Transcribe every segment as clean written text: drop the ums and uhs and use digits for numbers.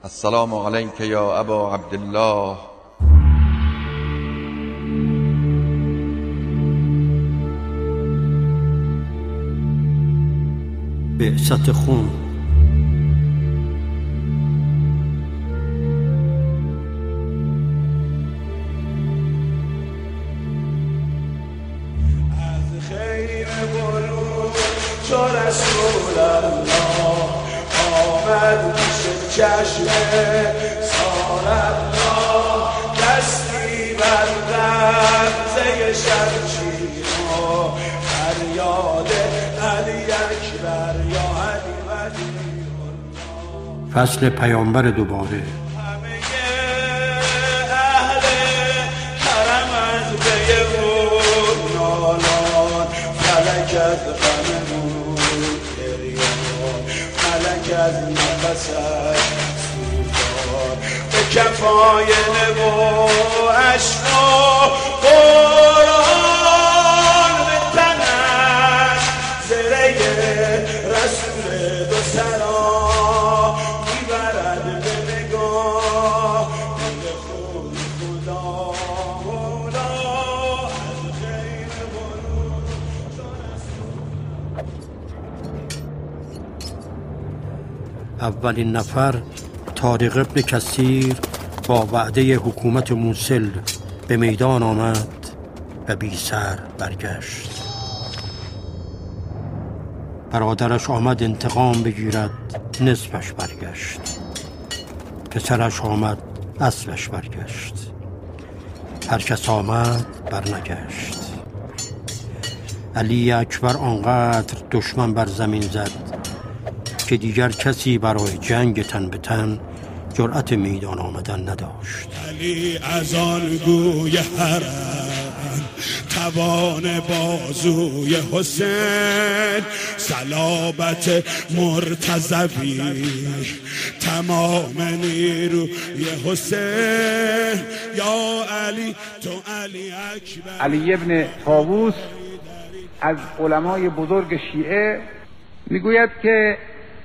السلام علیک یا ابا عبدالله. بعثت خون. از خیر برو چو رسول الله آمد پیش چشم سال الله، دستی بر غمزه شمشیر و فریاد علی اکبر یا علی ولی الله. فصل پیامبر دوباره. همه اهل حرم از بیمون نالان، فلک از غممون گریان، فلک از نفسش سوزان، به کفای نبو اشکا قرآن به تنش زره رسول دو سرا میبرد به نگاه دل خود خدا مولا. از خیر برو اولین نفر طارق ابن کثیر با وعده حکومت موصل به میدان آمد و بی سر برگشت. برادرش آمد انتقام بگیرد، نصفش برگشت. پسرش آمد، اصلش برگشت. هر کس آمد برنگشت. علی اکبر آنقدر دشمن بر زمین زد که دیگر کسی برای جنگ تن به تن جرأت میدان آمدن نداشت. علی از آن گوی حرم توان بازوی حسین، صلابت مرتضوی تمام نیروی حسین. یا علی تو علی اکبر. علی ابن طاووس از علمای بزرگ شیعه میگوید که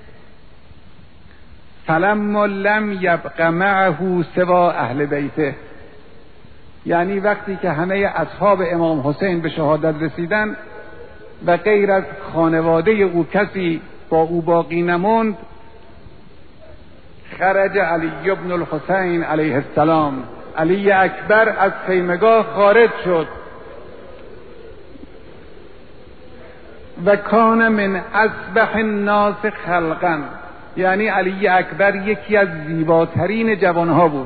فلما لم یبق معه سوا اهل بیته، یعنی وقتی که همه اصحاب امام حسین به شهادت رسیدن و غیر از خانواده او کسی با او باقی نموند، خرج علی ابن الحسین علیه السلام، علی اکبر از خیمگاه خارج شد و کان من اصبح الناس خلقا، یعنی علی اکبر یکی از زیباترین جوانها بود.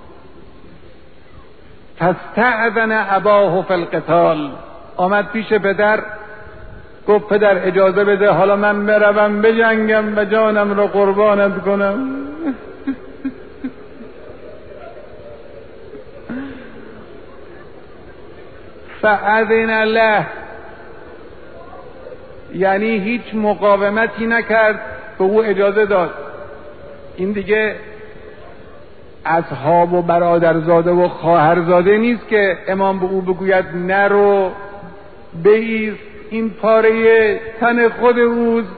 فاستأذن اباه فی القتال، آمد پیش پدر گفت پدر اجازه بده حالا من بروم بجنگم و جانم رو قربانت کنم. فاذن له، یعنی هیچ مقاومتی نکرد، به او اجازه داد. این دیگه اصحاب و برادرزاده و خواهرزاده نیست که امام به او بگوید نرو بایست، این پاره تن خود اوست،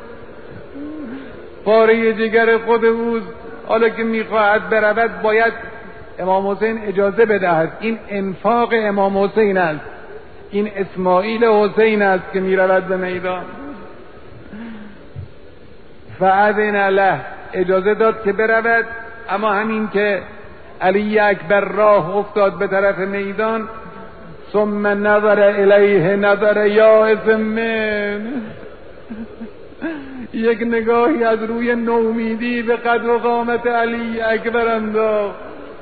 پاره جگر خود اوست، حالا که میخواهد برود باید امام حسین اجازه بدهد. این انفاق امام حسین است، این اسماعیل حسین است که میرود به میدان. فاذن له، اجازه داد که برود. اما همین که علی اکبر راه افتاد به طرف میدان، ثم نظر الیه نظر یائس من، یک نگاهی از روی نومیدی به قد و قامت علی اکبر انداخت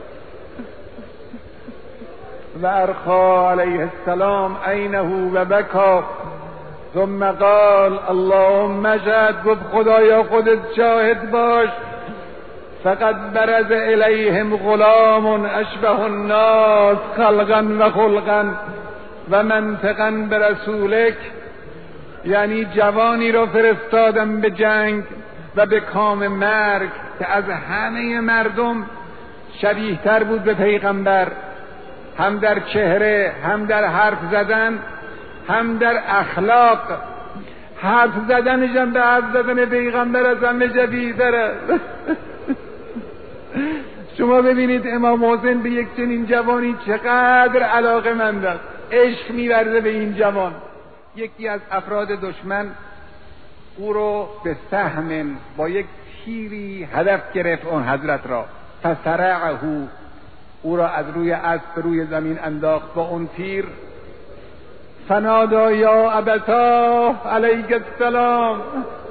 و ارخا علیه السلام عینه و بکا، ثم قال اللهم اشهد، گفت خدایا خودت شاهد باش، فقد برز الیهم غلام اشبه الناس خلقا و خلقا و منطقا برسولک، یعنی جوانی را فرستادم به جنگ و به کام مرگ که از همه مردم شبیه تر بود به پیغمبر، هم در چهره، هم در حرف زدن، هم در اخلاق. حرف زدنشم به حرف زدن پیغمبر از همه شبیه تره. شما ببینید امام حسین به یک چنین جوانی چقدر علاقه‌مند است، عشق می‌ورزه به این جوان. یکی از افراد دشمن او رو به سهم با یک تیری هدف گرفت اون حضرت را، فسرعه، او را از روی اسب روی زمین انداخت با اون تیر. فنادا یا ابتا علیک السلام،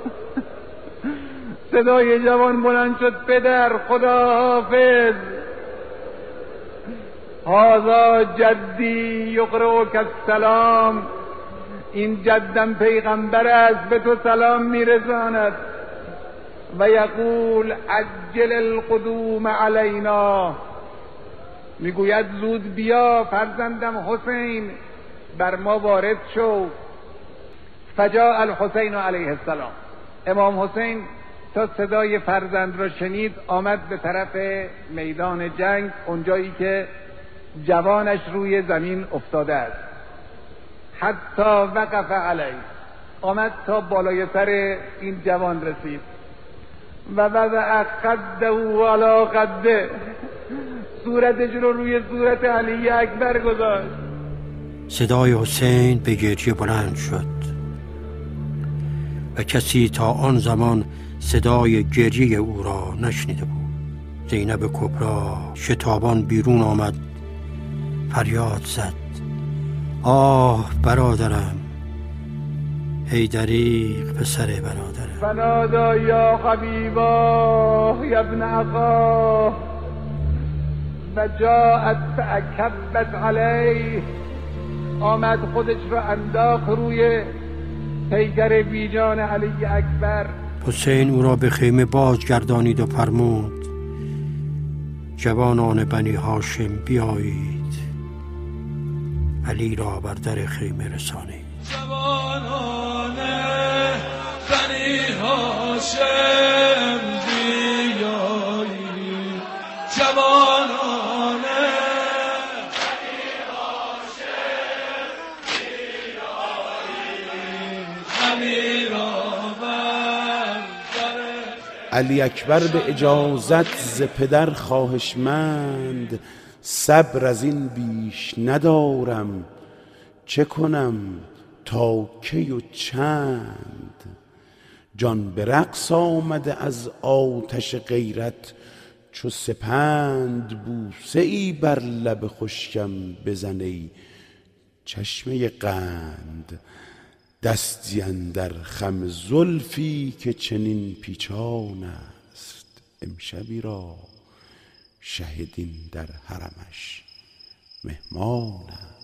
صدای جوان بلند شد پدر خدا حافظ، هذا جدی یقرئک السلام، این جدم پیغمبر است به تو سلام میرساند. و یقول عجل القدوم علینا، میگوید زود بیا فرزندم حسین بر ما وارد شو. فجاء الحسین علیه السلام، امام حسین تا صدای فرزند را شنید آمد به طرف میدان جنگ، اونجایی که جوانش روی زمین افتاده است. حتی وقف علیه، آمد تا بالای سر این جوان رسید. و وضع خده علی خده، صورتش رو روی صورت علی اکبر گذاشت. صدای حسین به گریه بلند شد و کسی تا آن زمان صدای گریه او را نشنیده بود. زینب کبری شتابان بیرون آمد، فریاد زد آه برادرم، ای دریغ پسر برادرم. فنادا یا حبیبا یا ابن اخا، و جاءت فاکبت علیه، آمد خودش را انداخت روی پیکر بیجان علی اکبر. حسین او را به خیمه بازگردانید و فرمود جوانان بنی هاشم بیایید، علی را بر در خیمه رسانید. جوانان بنی هاشم بیایید، جوانان بنی هاشم بیایید، علی را بر در. علی اکبر به اجازت ز پدر خواهشمند، صبر از این بیش ندارم، چه کنم تا کی و چند. جان به رقص آمده از آتش غیرت، چو سپند بوسه ای بر لب خشکم بزن ای چشمه قند. دستی اندر خم زلفی که چنین پیچان است، امشبی را شهدین در حرمش مهمان است.